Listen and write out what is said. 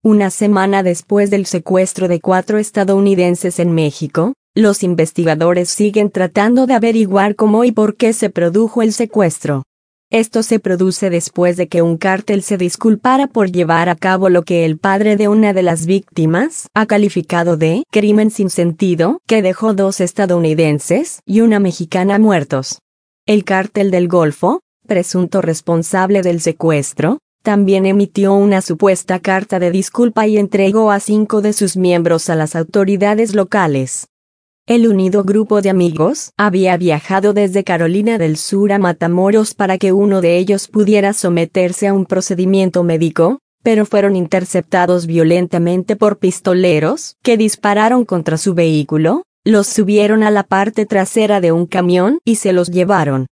Una semana después del secuestro de 4 estadounidenses en México, los investigadores siguen tratando de averiguar cómo y por qué se produjo el secuestro. Esto se produce después de que un cártel se disculpara por llevar a cabo lo que el padre de una de las víctimas ha calificado de crimen sin sentido, que dejó 2 estadounidenses y una mexicana muertos. El Cártel del Golfo, presunto responsable del secuestro, también emitió una supuesta carta de disculpa y entregó a 5 de sus miembros a las autoridades locales. El unido grupo de amigos había viajado desde Carolina del Sur a Matamoros para que uno de ellos pudiera someterse a un procedimiento médico, pero fueron interceptados violentamente por pistoleros que dispararon contra su vehículo, los subieron a la parte trasera de un camión y se los llevaron.